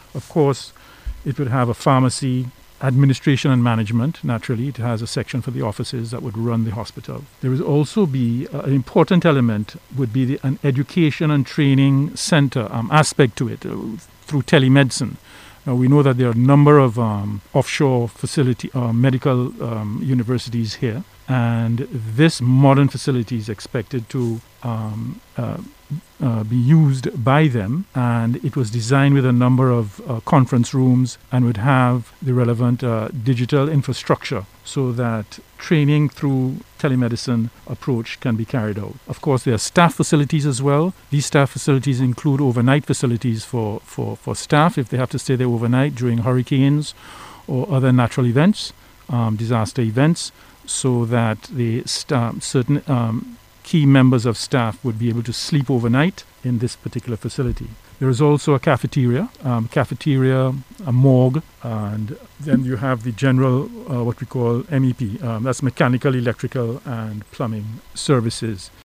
Of course, it would have a pharmacy, administration and management. Naturally, it has a section for the offices that would run the hospital. There would also be an important element would be an education and training center aspect to it through telemedicine. Now, we know that there are a number of offshore medical universities here, and this modern facility is expected to be used by them, and it was designed with a number of conference rooms and would have the relevant digital infrastructure so that training through telemedicine approach can be carried out. Of course, there are staff facilities as well. These staff facilities include overnight facilities for staff if they have to stay there overnight during hurricanes or other natural events, disaster events, so that the certain key members of staff would be able to sleep overnight in this particular facility. There is also a cafeteria, a morgue, and then you have the general, what we call MEP, that's mechanical, electrical, and plumbing services.